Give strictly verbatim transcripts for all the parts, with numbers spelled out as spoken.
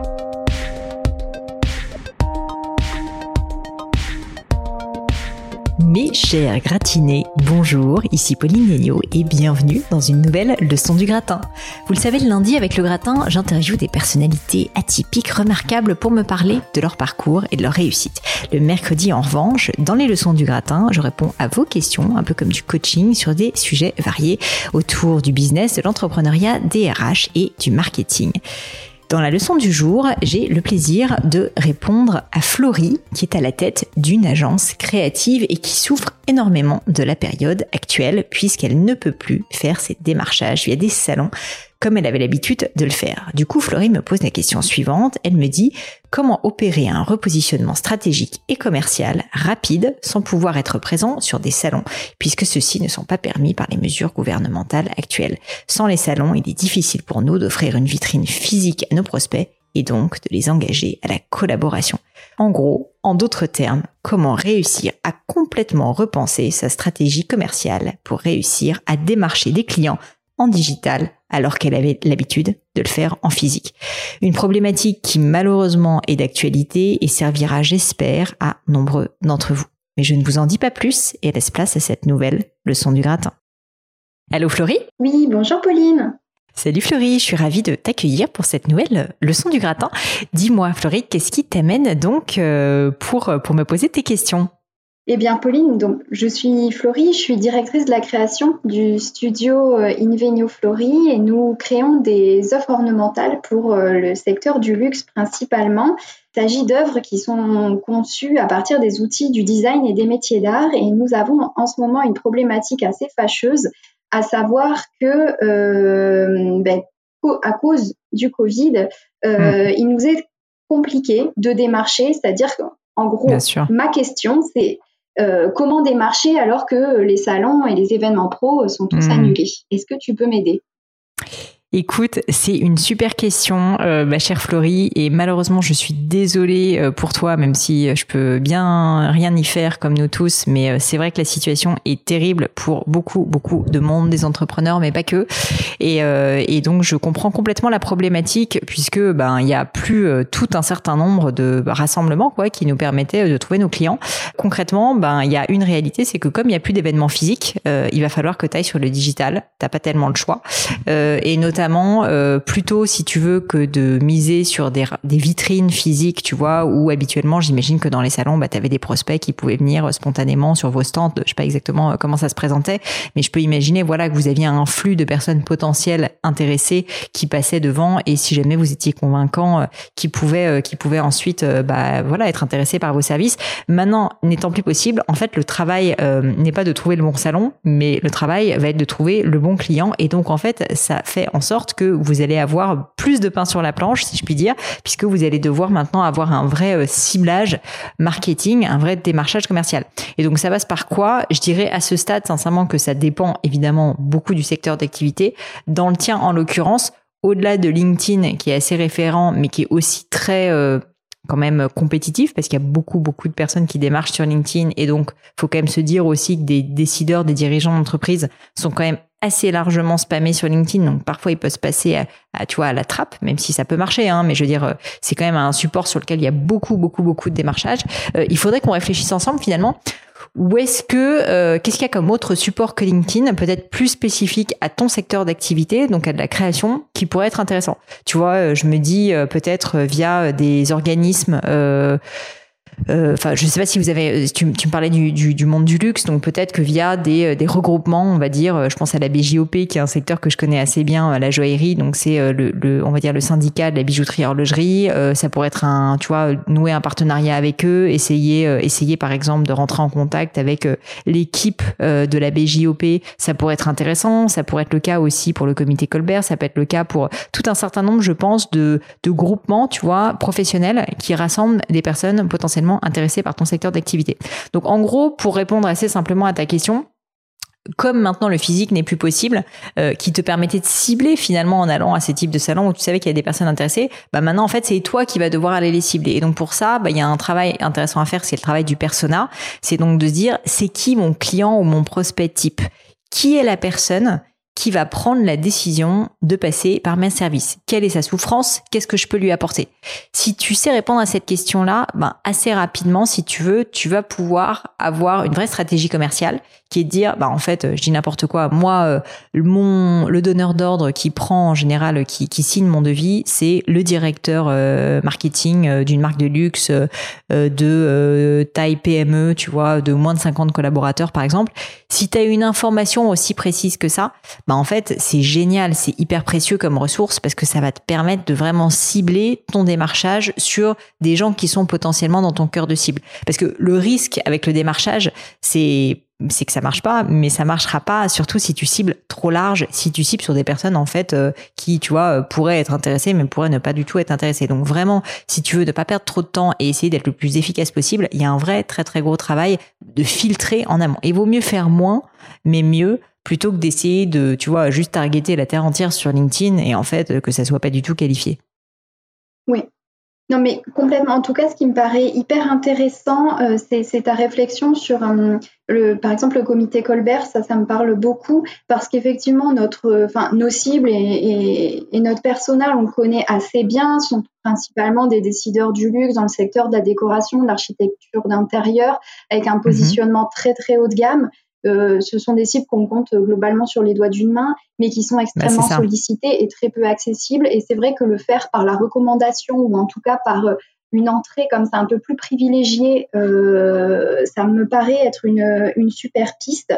Mes chers gratinés, bonjour, ici Pauline Léniaud et bienvenue dans une nouvelle leçon du gratin. Vous le savez, le lundi avec le gratin, j'interviewe des personnalités atypiques remarquables pour me parler de leur parcours et de leur réussite. Le mercredi, en revanche, dans les leçons du gratin, je réponds à vos questions, un peu comme du coaching, sur des sujets variés autour du business, de l'entrepreneuriat, des R H et du marketing. Dans la leçon du jour, j'ai le plaisir de répondre à Florie, qui est à la tête d'une agence créative et qui souffre énormément de la période actuelle puisqu'elle ne peut plus faire ses démarchages via des salons comme elle avait l'habitude de le faire. Du coup, Florie me pose la question suivante. Elle me dit comment opérer un repositionnement stratégique et commercial rapide sans pouvoir être présent sur des salons, puisque ceux-ci ne sont pas permis par les mesures gouvernementales actuelles. Sans les salons, il est difficile pour nous d'offrir une vitrine physique à nos prospects et donc de les engager à la collaboration. En gros, en d'autres termes, comment réussir à complètement repenser sa stratégie commerciale pour réussir à démarcher des clients en digital alors qu'elle avait l'habitude de le faire en physique. Une problématique qui malheureusement est d'actualité et servira, j'espère, à nombreux d'entre vous. Mais je ne vous en dis pas plus et laisse place à cette nouvelle leçon du gratin. Allô Florie ? Oui, bonjour Pauline. Salut Florie, je suis ravie de t'accueillir pour cette nouvelle leçon du gratin. Dis-moi Florie, qu'est-ce qui t'amène donc pour, pour me poser tes questions ? Eh bien Pauline, donc je suis Florie, je suis directrice de la création du studio Invenio Florie et nous créons des œuvres ornementales pour le secteur du luxe principalement. Il s'agit d'œuvres qui sont conçues à partir des outils du design et des métiers d'art et nous avons en ce moment une problématique assez fâcheuse, à savoir que euh, ben, à cause du Covid, euh, mmh. il nous est compliqué de démarcher, c'est-à-dire qu'en gros, ma question c'est Euh, comment démarcher alors que les salons et les événements pro sont tous mmh. annulés? Est-ce que tu peux m'aider? Écoute, c'est une super question, euh, ma chère Florie, et malheureusement, je suis désolée euh, pour toi, même si je peux bien rien y faire comme nous tous, mais euh, c'est vrai que la situation est terrible pour beaucoup, beaucoup de monde, des entrepreneurs, mais pas que. Et, euh, et donc, je comprends complètement la problématique, puisque ben il y a plus euh, tout un certain nombre de rassemblements quoi qui nous permettaient de trouver nos clients. Concrètement, ben il y a une réalité, c'est que comme il y a plus d'événements physiques, euh, il va falloir que tu ailles sur le digital. T'as pas tellement le choix, euh, et notamment Notamment, euh, plutôt si tu veux que de miser sur des, des vitrines physiques, tu vois, où habituellement, j'imagine que dans les salons, bah, tu avais des prospects qui pouvaient venir spontanément sur vos stands. Je sais pas exactement comment ça se présentait, mais je peux imaginer, voilà, que vous aviez un flux de personnes potentielles intéressées qui passaient devant, et si jamais vous étiez convaincant, euh, qui pouvaient, euh, qui pouvaient ensuite, euh, bah, voilà, être intéressés par vos services. Maintenant, n'étant plus possible, en fait, le travail euh, n'est pas de trouver le bon salon, mais le travail va être de trouver le bon client, et donc en fait, ça fait en sorte sorte que vous allez avoir plus de pain sur la planche, si je puis dire, puisque vous allez devoir maintenant avoir un vrai ciblage marketing, un vrai démarchage commercial. Et donc, ça passe par quoi? Je dirais à ce stade, sincèrement, que ça dépend évidemment beaucoup du secteur d'activité. Dans le tien, en l'occurrence, au-delà de LinkedIn, qui est assez référent, mais qui est aussi très... Euh, quand même compétitif parce qu'il y a beaucoup beaucoup de personnes qui démarchent sur LinkedIn et donc faut quand même se dire aussi que des décideurs, des dirigeants d'entreprise sont quand même assez largement spammés sur LinkedIn, donc parfois ils peuvent se passer à, à tu vois à la trappe, même si ça peut marcher hein, mais je veux dire c'est quand même un support sur lequel il y a beaucoup beaucoup beaucoup de démarchage. Euh, il faudrait qu'on réfléchisse ensemble finalement. Ou est-ce que euh, qu'est-ce qu'il y a comme autre support que LinkedIn, peut-être plus spécifique à ton secteur d'activité, donc à de la création, qui pourrait être intéressant? Tu vois, je me dis euh, peut-être via des organismes. Euh, Enfin, euh, je sais pas si vous avez. Tu, tu me parlais du, du, du monde du luxe, donc peut-être que via des, des regroupements, on va dire. Je pense à la B J O P, qui est un secteur que je connais assez bien, la joaillerie. Donc c'est le, le, on va dire le syndicat de la bijouterie horlogerie. Euh, ça pourrait être un, tu vois, nouer un partenariat avec eux, essayer, euh, essayer par exemple de rentrer en contact avec euh, l'équipe euh, de la B J O P. Ça pourrait être intéressant. Ça pourrait être le cas aussi pour le comité Colbert. Ça peut être le cas pour tout un certain nombre, je pense, de, de groupements, tu vois, professionnels qui rassemblent des personnes potentiellement intéressé par ton secteur d'activité. Donc en gros, pour répondre assez simplement à ta question, comme maintenant le physique n'est plus possible, euh, qui te permettait de cibler finalement en allant à ces types de salons où tu savais qu'il y a des personnes intéressées, bah maintenant en fait c'est toi qui vas devoir aller les cibler. Et donc pour ça, bah il y a un travail intéressant à faire, c'est le travail du persona. C'est donc de se dire, c'est qui mon client ou mon prospect type? Qui est la personne qui va prendre la décision de passer par mes services? Quelle est sa souffrance? Qu'est-ce que je peux lui apporter? Si tu sais répondre à cette question-là, ben, assez rapidement, si tu veux, tu vas pouvoir avoir une vraie stratégie commerciale qui est de dire, ben, en fait, je dis n'importe quoi. Moi, euh, mon, le donneur d'ordre qui prend, en général, qui, qui signe mon devis, c'est le directeur euh, marketing euh, d'une marque de luxe euh, de euh, taille P M E, tu vois, de moins de cinquante collaborateurs, par exemple. Si tu as une information aussi précise que ça, ben, en fait, c'est génial, c'est hyper précieux comme ressource parce que ça va te permettre de vraiment cibler ton démarchage sur des gens qui sont potentiellement dans ton cœur de cible. Parce que le risque avec le démarchage, c'est c'est que ça marche pas, mais ça marchera pas, surtout si tu cibles trop large, si tu cibles sur des personnes, en fait, euh, qui, tu vois, euh, pourraient être intéressées, mais pourraient ne pas du tout être intéressées. Donc vraiment, si tu veux ne pas perdre trop de temps et essayer d'être le plus efficace possible, il y a un vrai, très, très gros travail de filtrer en amont. Il vaut mieux faire moins, mais mieux, plutôt que d'essayer de, tu vois, juste targeter la terre entière sur LinkedIn et en fait, que ça soit pas du tout qualifié. Oui. Non, mais complètement. En tout cas, ce qui me paraît hyper intéressant, euh, c'est, c'est ta réflexion sur, euh, le, par exemple, le comité Colbert. Ça, ça me parle beaucoup parce qu'effectivement, notre, enfin, nos cibles et, et, et notre personnel, on le connaît assez bien, sont principalement des décideurs du luxe dans le secteur de la décoration, de l'architecture d'intérieur, avec un positionnement mmh. très, très haut de gamme. Euh, ce sont des cibles qu'on compte globalement sur les doigts d'une main, mais qui sont extrêmement bah, sollicitées et très peu accessibles. Et c'est vrai que le faire par la recommandation ou en tout cas par une entrée comme ça un peu plus privilégiée, euh, ça me paraît être une, une super piste.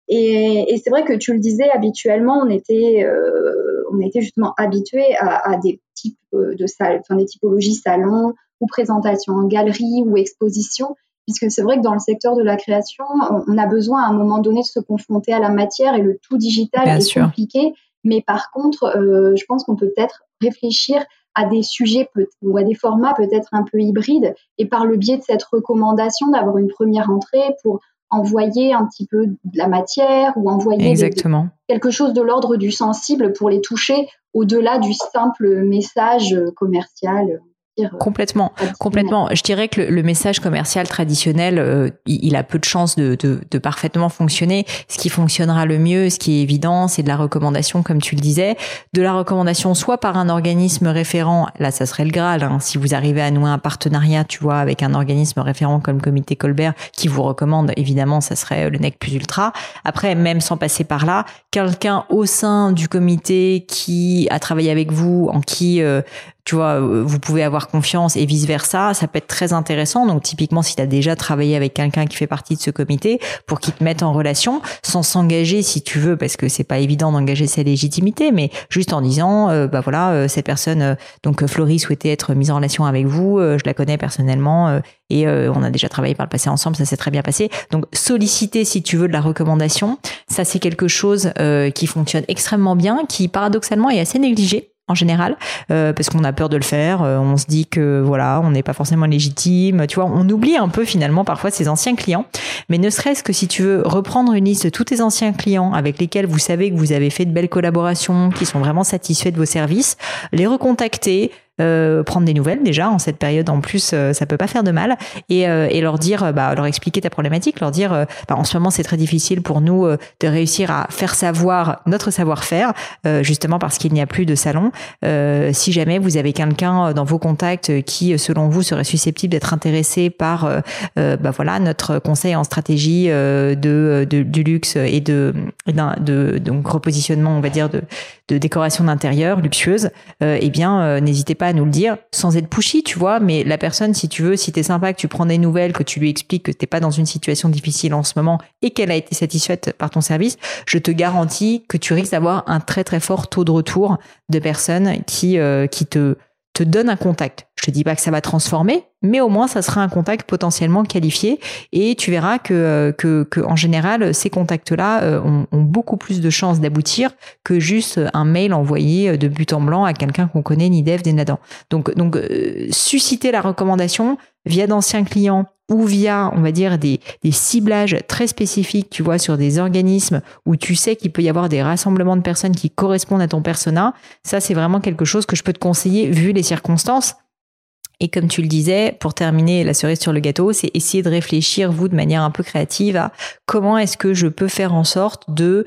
Et, et c'est vrai que tu le disais, habituellement, on était, euh, on était justement habitué à, à des types de salles, enfin des typologies salons ou présentations en galerie ou exposition. Puisque c'est vrai que dans le secteur de la création, on a besoin à un moment donné de se confronter à la matière et le tout digital Bien est sûr. compliqué. Mais par contre, euh, je pense qu'on peut peut-être réfléchir à des sujets peut- ou à des formats peut-être un peu hybrides et par le biais de cette recommandation d'avoir une première entrée pour envoyer un petit peu de la matière ou envoyer des, des, quelque chose de l'ordre du sensible pour les toucher au-delà du simple message commercial. Complètement, complètement. Je dirais que le, le message commercial traditionnel, euh, il, il a peu de chances de, de, de parfaitement fonctionner. Ce qui fonctionnera le mieux, ce qui est évident, c'est de la recommandation, comme tu le disais, de la recommandation soit par un organisme référent. Là, ça serait le Graal. Hein, si vous arrivez à nouer un partenariat, tu vois, avec un organisme référent comme le Comité Colbert, qui vous recommande, évidemment, ça serait le nec plus ultra. Après, même sans passer par là, quelqu'un au sein du comité qui a travaillé avec vous, en qui euh, tu vois, vous pouvez avoir confiance et vice versa, ça peut être très intéressant. Donc typiquement, si tu as déjà travaillé avec quelqu'un qui fait partie de ce comité, pour qu'il te mette en relation, sans s'engager si tu veux, parce que c'est pas évident d'engager sa légitimité, mais juste en disant, euh, bah voilà, euh, cette personne, euh, donc Florie souhaitait être mise en relation avec vous, euh, je la connais personnellement euh, et euh, on a déjà travaillé par le passé ensemble, ça s'est très bien passé. Donc solliciter si tu veux de la recommandation, ça c'est quelque chose euh, qui fonctionne extrêmement bien, qui paradoxalement est assez négligé en général, euh, parce qu'on a peur de le faire, euh, on se dit que voilà, on n'est pas forcément légitime, tu vois, on oublie un peu finalement parfois ses anciens clients, mais ne serait-ce que si tu veux reprendre une liste de tous tes anciens clients avec lesquels vous savez que vous avez fait de belles collaborations, qui sont vraiment satisfaits de vos services, les recontacter, Euh, prendre des nouvelles déjà en cette période en plus euh, ça peut pas faire de mal et, euh, et leur dire bah leur expliquer ta problématique, leur dire euh, bah, en ce moment c'est très difficile pour nous euh, de réussir à faire savoir notre savoir-faire euh, justement parce qu'il n'y a plus de salon. Euh, si jamais vous avez quelqu'un dans vos contacts qui selon vous serait susceptible d'être intéressé par euh, euh, bah voilà notre conseil en stratégie euh, de, de du luxe et de, de, de donc repositionnement on va dire de, de décoration d'intérieur luxueuse, euh, eh bien euh, n'hésitez pas à nous le dire sans être pushy, tu vois, mais la personne, si tu veux, si t'es sympa, que tu prends des nouvelles, que tu lui expliques que t'es pas dans une situation difficile en ce moment et qu'elle a été satisfaite par ton service, je te garantis que tu risques d'avoir un très très fort taux de retour de personnes qui euh, qui te te donnent un contact. Je te dis pas que ça va transformer, mais au moins ça sera un contact potentiellement qualifié et tu verras que que, que en général ces contacts-là euh, ont, ont beaucoup plus de chances d'aboutir que juste un mail envoyé de but en blanc à quelqu'un qu'on connaît ni d'Ève ni d'Adam. Donc donc euh, susciter la recommandation via d'anciens clients ou via, on va dire, des, des ciblages très spécifiques, tu vois, sur des organismes où tu sais qu'il peut y avoir des rassemblements de personnes qui correspondent à ton persona, ça, c'est vraiment quelque chose que je peux te conseiller vu les circonstances. Et comme tu le disais, pour terminer la cerise sur le gâteau, c'est essayer de réfléchir, vous, de manière un peu créative à comment est-ce que je peux faire en sorte de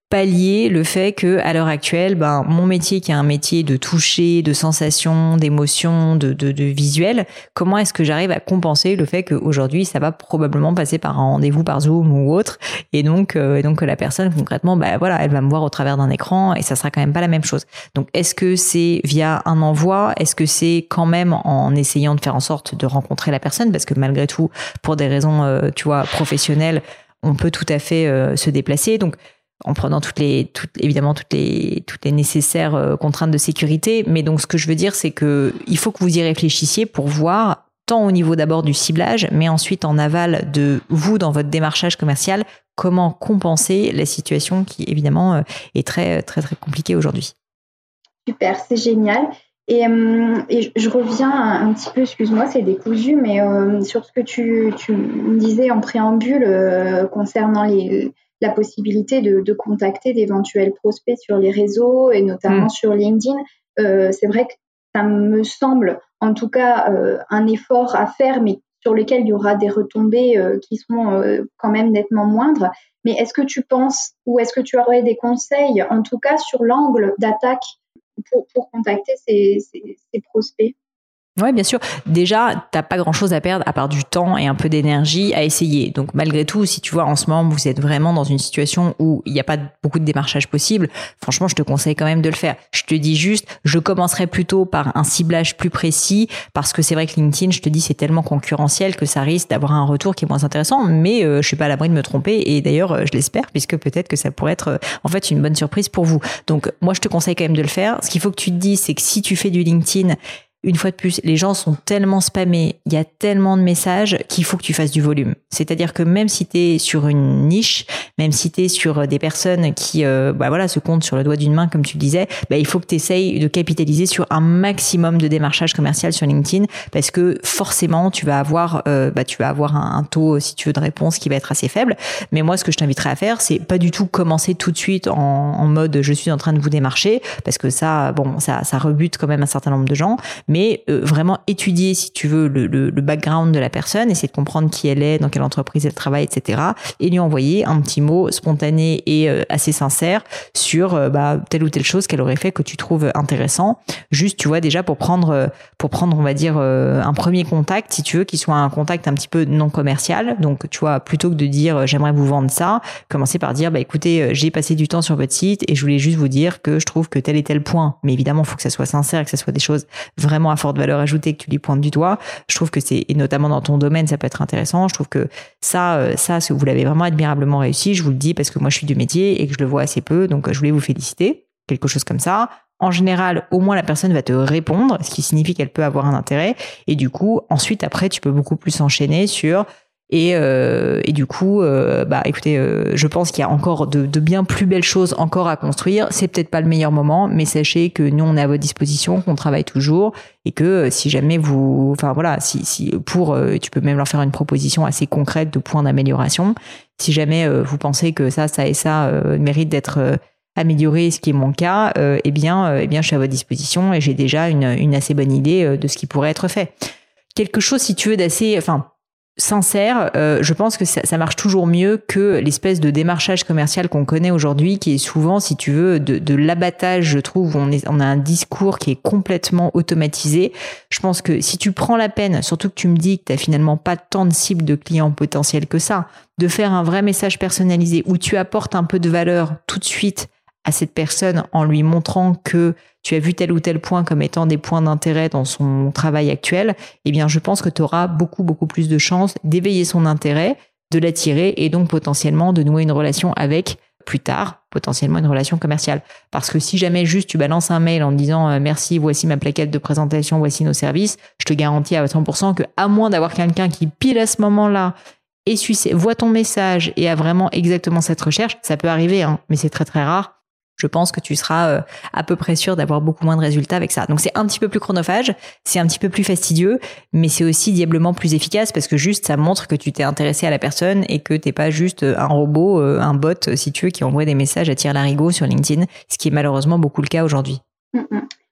pallier le fait que à l'heure actuelle, ben mon métier qui est un métier de toucher, de sensation, d'émotion, de, de, de visuel, comment est-ce que j'arrive à compenser le fait qu'aujourd'hui ça va probablement passer par un rendez-vous par Zoom ou autre, et donc euh, et donc que la personne concrètement, ben voilà, elle va me voir au travers d'un écran et ça sera quand même pas la même chose. Donc est-ce que c'est via un envoi, est-ce que c'est quand même en essayant de faire en sorte de rencontrer la personne, parce que malgré tout, pour des raisons euh, tu vois professionnelles, on peut tout à fait euh, se déplacer, donc en prenant toutes les, toutes, évidemment toutes les, toutes les nécessaires euh, contraintes de sécurité. Mais donc, ce que je veux dire, c'est que il faut que vous y réfléchissiez pour voir, tant au niveau d'abord du ciblage, mais ensuite en aval de vous dans votre démarchage commercial, comment compenser la situation qui, évidemment, euh, est très, très, très compliquée aujourd'hui. Super, c'est génial. Et, euh, et je reviens un, un petit peu, excuse-moi, c'est décousu, mais euh, sur ce que tu, tu me disais en préambule euh, concernant les la possibilité de, de contacter d'éventuels prospects sur les réseaux et notamment mmh. sur LinkedIn. Euh, c'est vrai que ça me semble, en tout cas, euh, un effort à faire, mais sur lequel il y aura des retombées euh, qui seront euh, quand même nettement moindres. Mais est-ce que tu penses, ou est-ce que tu aurais des conseils, en tout cas sur l'angle d'attaque pour, pour contacter ces, ces, ces prospects ? Ouais, bien sûr. Déjà, t'as pas grand chose à perdre à part du temps et un peu d'énergie à essayer. Donc, malgré tout, si tu vois, en ce moment, vous êtes vraiment dans une situation où il n'y a pas beaucoup de démarchage possible, franchement, je te conseille quand même de le faire. Je te dis juste, je commencerai plutôt par un ciblage plus précis, parce que c'est vrai que LinkedIn, je te dis, c'est tellement concurrentiel que ça risque d'avoir un retour qui est moins intéressant, mais euh, je suis pas à l'abri de me tromper, et d'ailleurs, euh, je l'espère, puisque peut-être que ça pourrait être, euh, en fait, une bonne surprise pour vous. Donc, moi, je te conseille quand même de le faire. Ce qu'il faut que tu te dises, c'est que si tu fais du LinkedIn, une fois de plus, les gens sont tellement spammés, il y a tellement de messages qu'il faut que tu fasses du volume. C'est-à-dire que même si tu es sur une niche, même si tu es sur des personnes qui euh, bah voilà, se comptent sur le doigt d'une main, comme tu le disais, bah, il faut que tu essayes de capitaliser sur un maximum de démarchage commercial sur LinkedIn, parce que forcément, tu vas avoir, euh, bah, tu vas avoir un, un taux, si tu veux, de réponse qui va être assez faible. Mais moi, ce que je t'inviterais à faire, c'est pas du tout commencer tout de suite en, en mode je suis en train de vous démarcher, parce que ça, bon, ça, ça rebute quand même un certain nombre de gens. Mais euh, vraiment étudier, si tu veux, le, le, le background de la personne, essayer de comprendre qui elle est, dans quelle entreprise elle travaille, et cetera. Et lui envoyer un petit mot spontané et euh, assez sincère sur euh, bah, telle ou telle chose qu'elle aurait fait que tu trouves intéressant. Juste, tu vois, déjà pour prendre, pour prendre, on va dire, euh, un premier contact, si tu veux, qui soit un contact un petit peu non commercial. Donc, tu vois, plutôt que de dire euh, j'aimerais vous vendre ça, commencer par dire bah écoutez, euh, j'ai passé du temps sur votre site et je voulais juste vous dire que je trouve que tel et tel point. Mais évidemment, il faut que ça soit sincère, que ça soit des choses vraiment à forte valeur ajoutée que tu lui pointes du doigt. Je trouve que c'est, et notamment dans ton domaine, ça peut être intéressant. Je trouve que ça, ça, vous l'avez vraiment admirablement réussi. Je vous le dis parce que moi, je suis du métier et que je le vois assez peu. Donc, je voulais vous féliciter. Quelque chose comme ça. En général, au moins, la personne va te répondre, ce qui signifie qu'elle peut avoir un intérêt. Et du coup, ensuite, après, tu peux beaucoup plus enchaîner sur Et, euh, et du coup, euh, bah, écoutez, euh, je pense qu'il y a encore de, de bien plus belles choses encore à construire. C'est peut-être pas le meilleur moment, mais sachez que nous, on est à votre disposition, qu'on travaille toujours, et que euh, si jamais vous, enfin voilà, si, si pour, euh, tu peux même leur faire une proposition assez concrète de points d'amélioration. Si jamais euh, vous pensez que ça, ça et ça euh, mérite d'être euh, amélioré, ce qui est mon cas, euh, eh bien, euh, eh bien, je suis à votre disposition et j'ai déjà une, une assez bonne idée euh, de ce qui pourrait être fait. Quelque chose, si tu veux, d'assez, enfin. sincère, euh, je pense que ça, ça marche toujours mieux que l'espèce de démarchage commercial qu'on connaît aujourd'hui, qui est souvent, si tu veux, de, de l'abattage, je trouve, où on, est, on a un discours qui est complètement automatisé. Je pense que si tu prends la peine, surtout que tu me dis que tu n'as finalement pas tant de cibles de clients potentiels que ça, de faire un vrai message personnalisé où tu apportes un peu de valeur tout de suite à cette personne en lui montrant que tu as vu tel ou tel point comme étant des points d'intérêt dans son travail actuel, eh bien, je pense que tu auras beaucoup, beaucoup plus de chances d'éveiller son intérêt, de l'attirer et donc potentiellement de nouer une relation avec plus tard, potentiellement une relation commerciale. Parce que si jamais juste tu balances un mail en disant euh, merci, voici ma plaquette de présentation, voici nos services, je te garantis à cent pour cent que à moins d'avoir quelqu'un qui pile à ce moment-là et voit ton message et a vraiment exactement cette recherche, ça peut arriver, hein, mais c'est très très rare. Je pense que tu seras euh, à peu près sûr d'avoir beaucoup moins de résultats avec ça. Donc c'est un petit peu plus chronophage, c'est un petit peu plus fastidieux, mais c'est aussi diablement plus efficace parce que juste ça montre que tu t'es intéressé à la personne et que t'es pas juste un robot, euh, un bot, si tu veux, qui envoie des messages à tire-larigot sur LinkedIn, ce qui est malheureusement beaucoup le cas aujourd'hui. Mm-hmm.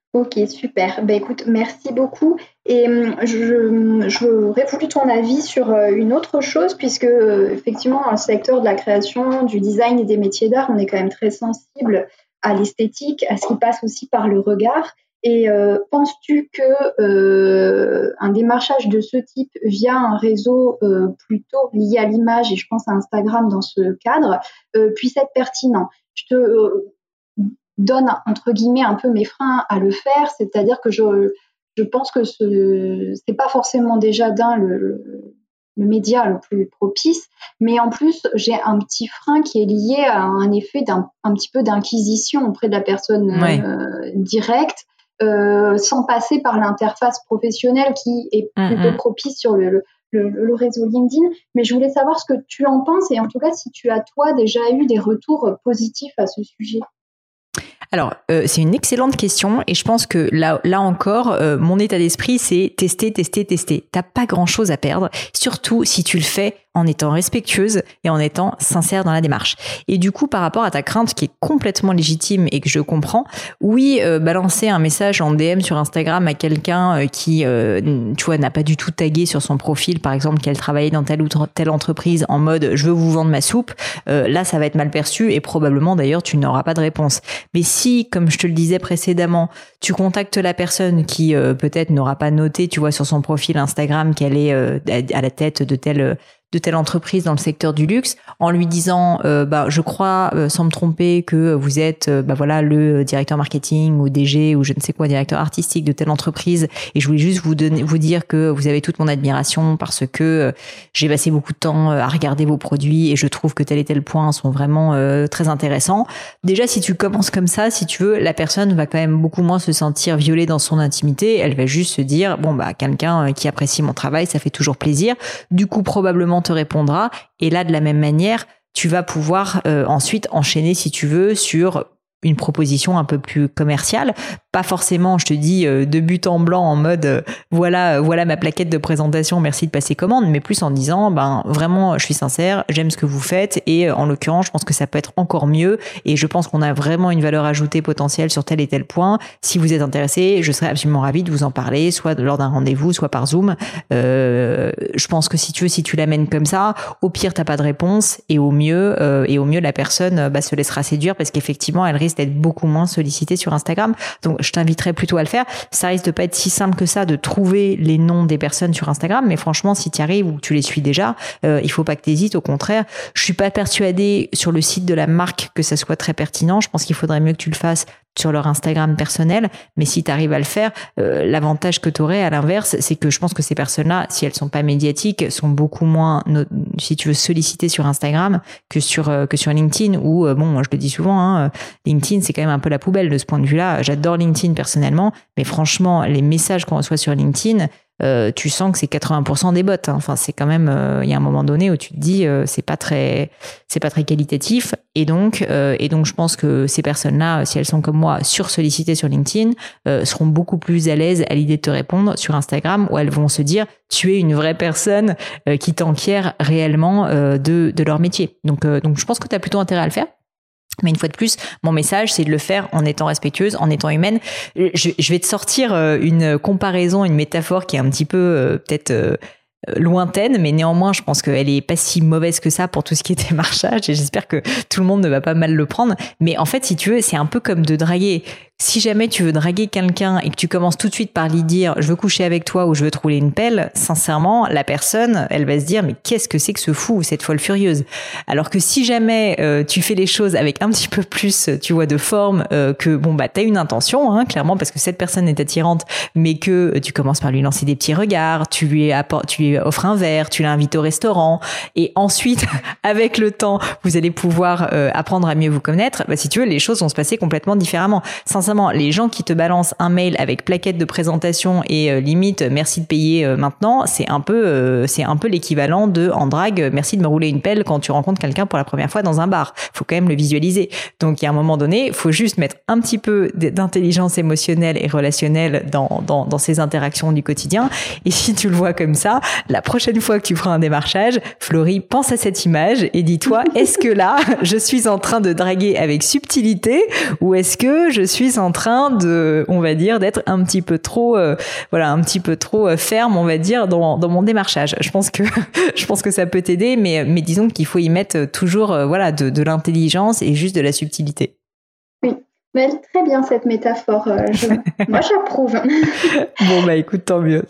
Ok, super. Ben, écoute, merci beaucoup. Et je, j'aurais voulu ton avis sur une autre chose, puisque effectivement, dans le secteur de la création, du design et des métiers d'art, on est quand même très sensible à l'esthétique, à ce qui passe aussi par le regard. Et euh, penses-tu que euh, un démarchage de ce type via un réseau euh, plutôt lié à l'image, et je pense à Instagram dans ce cadre, euh, puisse être pertinent? Je te euh, donne entre guillemets un peu mes freins à le faire, c'est-à-dire que je, je pense que ce c'est pas forcément déjà d'un le, le média le plus propice, mais en plus j'ai un petit frein qui est lié à un effet d'un un petit peu d'inquisition auprès de la personne Ouais. euh, directe, euh, sans passer par l'interface professionnelle qui est plutôt Mmh, mmh. propice sur le, le Le, le réseau LinkedIn, mais je voulais savoir ce que tu en penses et en tout cas si tu as toi déjà eu des retours positifs à ce sujet. Alors, euh, c'est une excellente question et je pense que là, là encore, euh, mon état d'esprit, c'est tester, tester, tester. T'as pas grand-chose à perdre, surtout si tu le fais en étant respectueuse et en étant sincère dans la démarche. Et du coup, par rapport à ta crainte qui est complètement légitime et que je comprends, oui, euh, balancer un message en D M sur Instagram à quelqu'un euh, qui, euh, tu vois, n'a pas du tout tagué sur son profil, par exemple, qu'elle travaillait dans telle ou telle entreprise en mode « je veux vous vendre ma soupe euh, », là, ça va être mal perçu et probablement, d'ailleurs, tu n'auras pas de réponse. Mais si, comme je te le disais précédemment, tu contactes la personne qui euh, peut-être n'aura pas noté, tu vois, sur son profil Instagram qu'elle est euh, à la tête de telle de telle entreprise dans le secteur du luxe, en lui disant euh, bah je crois euh, sans me tromper que vous êtes euh, bah voilà le directeur marketing ou D G ou je ne sais quoi, directeur artistique de telle entreprise, et je voulais juste vous donner vous dire que vous avez toute mon admiration parce que euh, j'ai passé beaucoup de temps à regarder vos produits et je trouve que tel et tel point sont vraiment euh, très intéressants. Déjà, si tu commences comme ça, si tu veux, la personne va quand même beaucoup moins se sentir violée dans son intimité, elle va juste se dire bon bah quelqu'un qui apprécie mon travail, ça fait toujours plaisir. Du coup, probablement te répondra, et là de la même manière tu vas pouvoir euh, ensuite enchaîner si tu veux sur une proposition un peu plus commerciale, pas forcément je te dis euh, de but en blanc en mode euh, voilà voilà ma plaquette de présentation, merci de passer commande, mais plus en disant ben vraiment je suis sincère, j'aime ce que vous faites et euh, en l'occurrence je pense que ça peut être encore mieux et je pense qu'on a vraiment une valeur ajoutée potentielle sur tel et tel point. Si vous êtes intéressé, je serais absolument ravie de vous en parler, soit lors d'un rendez-vous, soit par Zoom. Euh, je pense que si tu veux, si tu l'amènes comme ça, au pire t'as pas de réponse et au mieux euh, et au mieux la personne bah, se laissera séduire parce qu'effectivement elle risque d'être beaucoup moins sollicitée sur Instagram. Donc je t'inviterais plutôt à le faire. Ça risque de pas être si simple que ça de trouver les noms des personnes sur Instagram, mais franchement si tu y arrives ou que tu les suis déjà, euh, il faut pas que tu hésites. Au contraire, je suis pas persuadée sur le site de la marque que ça soit très pertinent. Je pense qu'il faudrait mieux que tu le fasses sur leur Instagram personnel, mais si tu arrives à le faire, euh, l'avantage que tu aurais à l'inverse, c'est que je pense que ces personnes-là, si elles sont pas médiatiques, sont beaucoup moins, no- si tu veux, sollicitées sur Instagram que sur euh, que sur LinkedIn, où euh, bon, moi je le dis souvent, hein, LinkedIn c'est quand même un peu la poubelle de ce point de vue-là. J'adore LinkedIn personnellement, mais franchement, les messages qu'on reçoit sur LinkedIn, Euh, tu sens que c'est quatre-vingts pour cent des bots. Hein. Enfin, c'est quand même, il euh, y a un moment donné où tu te dis, euh, c'est pas très, c'est pas très qualitatif. Et donc, euh, et donc, je pense que ces personnes-là, si elles sont comme moi, sursollicitées sur LinkedIn, euh, seront beaucoup plus à l'aise à l'idée de te répondre sur Instagram, où elles vont se dire, tu es une vraie personne euh, qui t'enquiert réellement euh, de de leur métier. Donc, euh, donc, je pense que tu as plutôt intérêt à le faire. Mais une fois de plus, mon message, c'est de le faire en étant respectueuse, en étant humaine. Je, je vais te sortir une comparaison, une métaphore qui est un petit peu euh, peut-être euh, lointaine, mais néanmoins, je pense qu'elle est pas si mauvaise que ça pour tout ce qui est démarchage et j'espère que tout le monde ne va pas mal le prendre. Mais en fait, si tu veux, c'est un peu comme de draguer. Si jamais tu veux draguer quelqu'un et que tu commences tout de suite par lui dire « je veux coucher avec toi » ou « je veux te rouler une pelle », sincèrement, la personne, elle va se dire « mais qu'est-ce que c'est que ce fou ou cette folle furieuse ?» Alors que si jamais euh, tu fais les choses avec un petit peu plus, tu vois, de forme, euh, que bon bah t'as une intention, hein, clairement, parce que cette personne est attirante, mais que tu commences par lui lancer des petits regards, tu lui apportes, tu lui offres un verre, tu l'invites au restaurant, et ensuite, avec le temps, vous allez pouvoir euh, apprendre à mieux vous connaître. Bah, si tu veux, les choses vont se passer complètement différemment. Sincèrement, les gens qui te balancent un mail avec plaquette de présentation et euh, limite merci de payer euh, maintenant, c'est un peu euh, c'est un peu l'équivalent de en drague merci de me rouler une pelle quand tu rencontres quelqu'un pour la première fois dans un bar. Faut quand même le visualiser. Donc il y a un moment donné, faut juste mettre un petit peu d'intelligence émotionnelle et relationnelle dans dans dans ces interactions du quotidien. Et si tu le vois comme ça, la prochaine fois que tu feras un démarchage, Florie, pense à cette image et dis-toi, est-ce que là, je suis en train de draguer avec subtilité ou est-ce que je suis plus en train de, on va dire, d'être un petit peu trop, euh, voilà, un petit peu trop ferme, on va dire, dans, dans mon démarchage. Je pense que, je pense que ça peut t'aider, mais, mais disons qu'il faut y mettre toujours, euh, voilà, de, de l'intelligence et juste de la subtilité. Oui, mais elle est très bien cette métaphore. Euh, je... Moi, j'approuve. Bon, bah écoute, tant mieux.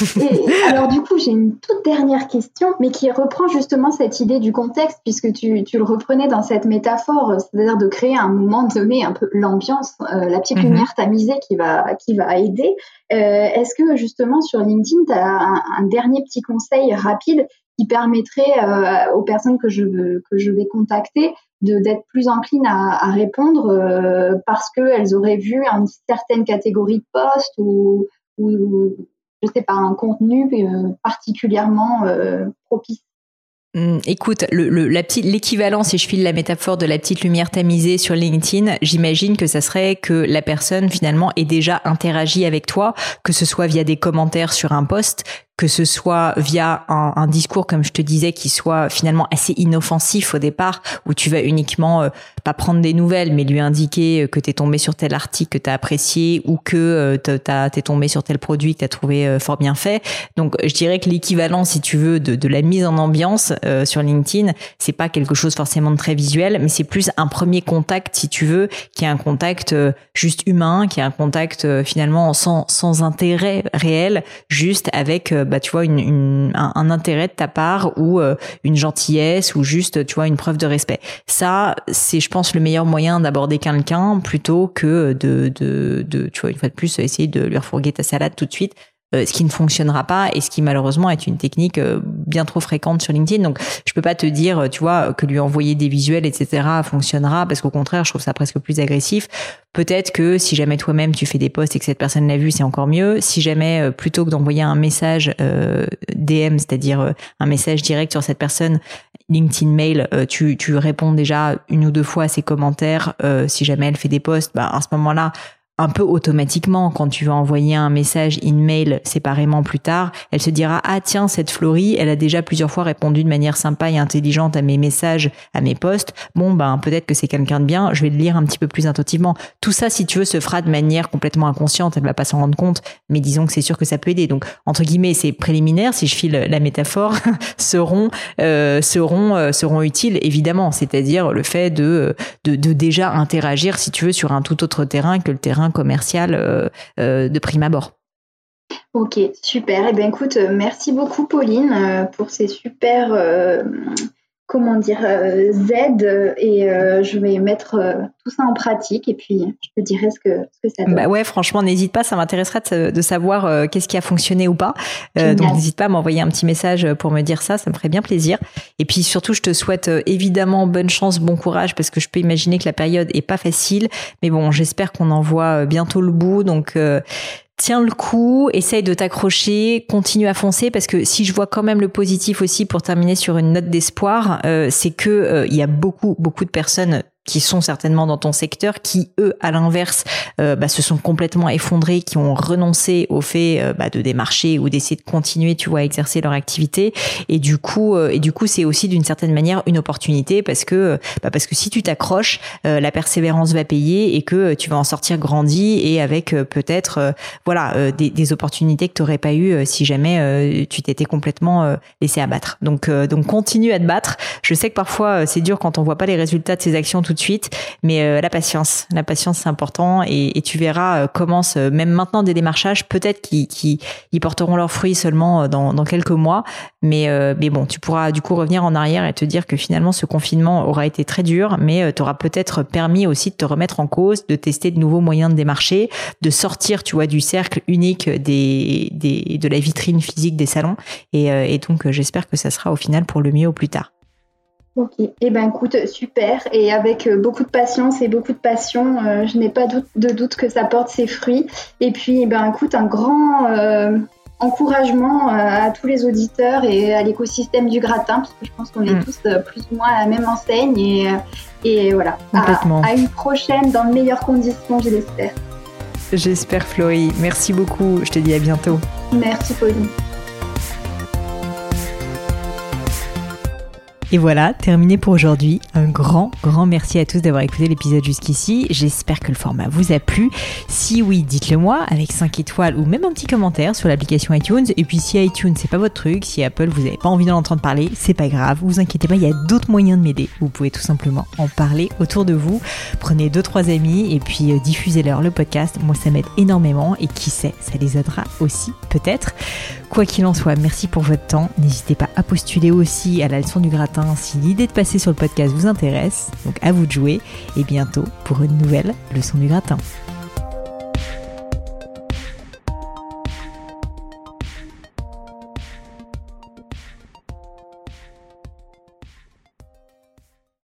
Et alors du coup, j'ai une toute dernière question, mais qui reprend justement cette idée du contexte, puisque tu, tu le reprenais dans cette métaphore, c'est-à-dire de créer à un moment donné un peu l'ambiance, euh, la petite mm-hmm. lumière tamisée qui va, qui va aider. Euh, est-ce que justement sur LinkedIn, tu as un, un dernier petit conseil rapide qui permettrait euh, aux personnes que je, que je vais contacter de, d'être plus enclines à, à répondre euh, parce qu'elles auraient vu une certaine catégorie de postes ou, ou je sais pas, un contenu euh, particulièrement euh, propice? Hum, écoute, le, le, la petite, l'équivalent, si je file la métaphore de la petite lumière tamisée sur LinkedIn, j'imagine que ça serait que la personne finalement ait déjà interagi avec toi, que ce soit via des commentaires sur un post, que ce soit via un, un discours, comme je te disais, qui soit finalement assez inoffensif au départ, où tu vas uniquement euh, pas prendre des nouvelles, mais lui indiquer que t'es tombé sur tel article que t'as apprécié ou que euh, t'as, t'es tombé sur tel produit que t'as trouvé euh, fort bien fait. Donc, je dirais que l'équivalent, si tu veux, de, de la mise en ambiance euh, sur LinkedIn, c'est pas quelque chose forcément de très visuel, mais c'est plus un premier contact, si tu veux, qui est un contact euh, juste humain, qui est un contact euh, finalement sans, sans intérêt réel, juste avec euh, bah tu vois une, une un, un intérêt de ta part ou euh, une gentillesse ou juste tu vois une preuve de respect. Ça c'est je pense le meilleur moyen d'aborder quelqu'un plutôt que de de de tu vois une fois de plus essayer de lui refourguer ta salade tout de suite. Euh, ce qui ne fonctionnera pas et ce qui malheureusement est une technique euh, bien trop fréquente sur LinkedIn. Donc je peux pas te dire, tu vois, que lui envoyer des visuels, et cetera fonctionnera parce qu'au contraire, je trouve ça presque plus agressif. Peut-être que si jamais toi-même tu fais des posts et que cette personne l'a vu, c'est encore mieux. Si jamais euh, plutôt que d'envoyer un message euh, D M, c'est-à-dire euh, un message direct sur cette personne, LinkedIn Mail, euh, tu tu réponds déjà une ou deux fois à ses commentaires. Euh, si jamais elle fait des posts, bah à ce moment-là, un peu automatiquement, quand tu vas envoyer un message in-mail séparément plus tard, elle se dira « Ah tiens, cette Florie, elle a déjà plusieurs fois répondu de manière sympa et intelligente à mes messages, à mes posts. Bon, ben peut-être que c'est quelqu'un de bien, je vais le lire un petit peu plus attentivement. » Tout ça, si tu veux, se fera de manière complètement inconsciente, elle ne va pas s'en rendre compte, mais disons que c'est sûr que ça peut aider. Donc, entre guillemets, ces préliminaires, si je file la métaphore, seront euh, seront euh, seront utiles, évidemment. C'est-à-dire le fait de, de, de déjà interagir, si tu veux, sur un tout autre terrain que le terrain commercial euh, euh, de prime abord. Ok, super. Eh bien, écoute, merci beaucoup, Pauline, euh, pour ces super, euh, comment dire, euh, aides. Et euh, je vais mettre euh, tout ça en pratique et puis je te dirai ce que, ce que ça donne. Bah ouais, franchement, n'hésite pas. Ça m'intéresserait de, de savoir euh, qu'est-ce qui a fonctionné ou pas. Euh, donc, n'hésite pas à m'envoyer un petit message pour me dire ça. Ça me ferait bien plaisir. Et puis, surtout, je te souhaite euh, évidemment bonne chance, bon courage, parce que je peux imaginer que la période est pas facile. Mais bon, j'espère qu'on en voit bientôt le bout. Donc, euh, tiens le coup, essaye de t'accrocher, continue à foncer, parce que si je vois quand même le positif aussi pour terminer sur une note d'espoir, euh, c'est que euh, il y a beaucoup beaucoup de personnes qui sont certainement dans ton secteur, qui eux, à l'inverse, euh, bah, se sont complètement effondrés, qui ont renoncé au fait euh, bah, de démarcher ou d'essayer de continuer, tu vois, à exercer leur activité. Et du coup, euh, et du coup, c'est aussi d'une certaine manière une opportunité parce que, bah, parce que si tu t'accroches, euh, la persévérance va payer et que tu vas en sortir grandi et avec euh, peut-être, euh, voilà, euh, des, des opportunités que tu n'aurais pas eues euh, si jamais euh, tu t'étais complètement euh, laissé abattre. Donc, euh, donc continue à te battre. Je sais que parfois euh, c'est dur quand on voit pas les résultats de ses actions tout de suite, mais euh, la patience, la patience c'est important et, et tu verras euh, commence euh, même maintenant des démarchages peut-être qui qui ils porteront leurs fruits seulement dans dans quelques mois, mais euh, mais bon, tu pourras du coup revenir en arrière et te dire que finalement ce confinement aura été très dur, mais euh, t'aura peut-être permis aussi de te remettre en cause, de tester de nouveaux moyens de démarcher, de sortir, tu vois, du cercle unique des des de la vitrine physique des salons et euh, et donc euh, j'espère que ça sera au final pour le mieux au plus tard. Ok, eh ben écoute, super, et avec beaucoup de patience et beaucoup de passion, euh, je n'ai pas doute, de doute que ça porte ses fruits. Et puis, eh ben écoute, un grand euh, encouragement euh, à tous les auditeurs et à l'écosystème du gratin, parce que je pense qu'on est mmh. tous euh, plus ou moins à la même enseigne, et, et voilà, à, à une prochaine dans de meilleures conditions, je l'espère. J'espère, Florie. Merci beaucoup, je te dis à bientôt. Merci, Pauline. Et voilà, terminé pour aujourd'hui. Un grand, grand merci à tous d'avoir écouté l'épisode jusqu'ici. J'espère que le format vous a plu. Si oui, dites-le moi avec cinq étoiles ou même un petit commentaire sur l'application iTunes. Et puis si iTunes, c'est pas votre truc, si Apple, vous n'avez pas envie d'en entendre parler, c'est pas grave. Vous inquiétez pas, il y a d'autres moyens de m'aider. Vous pouvez tout simplement en parler autour de vous. Prenez deux, trois amis et puis euh, diffusez-leur le podcast. Moi, ça m'aide énormément et qui sait, ça les aidera aussi, peut-être. Quoi qu'il en soit, merci pour votre temps. N'hésitez pas à postuler aussi à la leçon du gratin si l'idée de passer sur le podcast vous intéresse. Donc à vous de jouer et bientôt pour une nouvelle leçon du gratin.